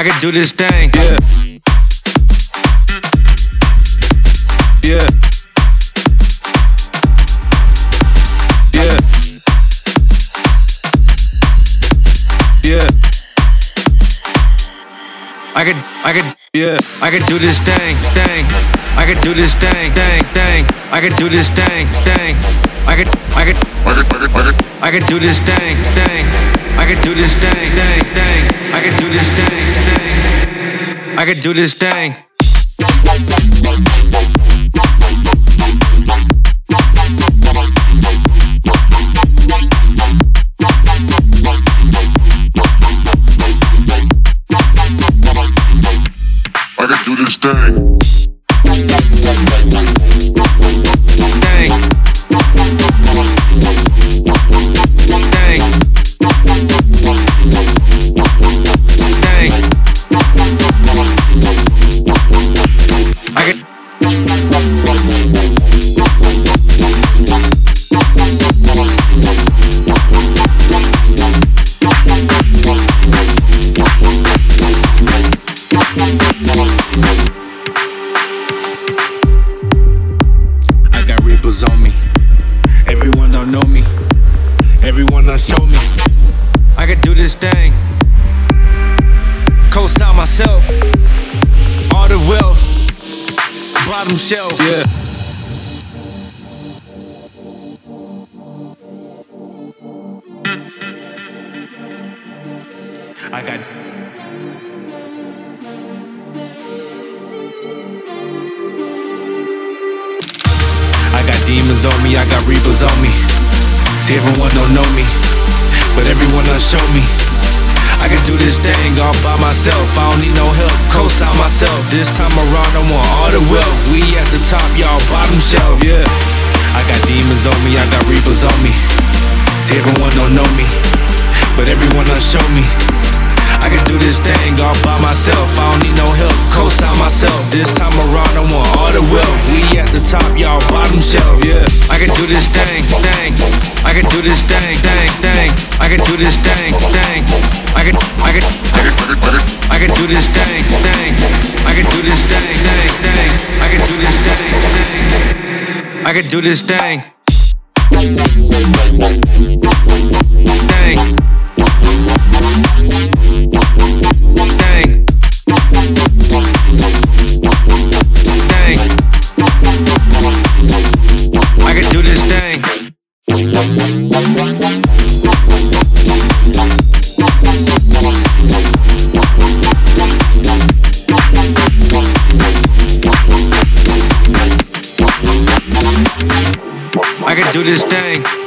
could do this thing. Yeah. Yeah. Yeah. Yeah. Yeah. I could do this thing. I could do this thing. I could do this thing. I could do this thing. I could do this thing. I could do this thing. I could do this thing. I can do this thing. On me, everyone don't know me, everyone don't show me. I could do this thing, co-sign myself, all the wealth, bottom shelf. Yeah. I got demons on me, I got reapers on me. See, everyone don't know me, but everyone done show me. I can do this thing all by myself, I don't need no help, co-sign myself. This time around I want all the wealth. We at the top, y'all bottom shelf. Yeah. I got demons on me, I got reapers on me. See, everyone don't know me, but everyone done show me. I can do this thing all by myself, I don't need no help, co-sign myself. This time around I want all the wealth. We at the top, y'all bottom shelf. Yeah. I can do this thing. I can do this thing. I can do this thing. I can do this thing. I can do this thing. I can do this thing. I can do this thing. I can do this thing. I can do this thing.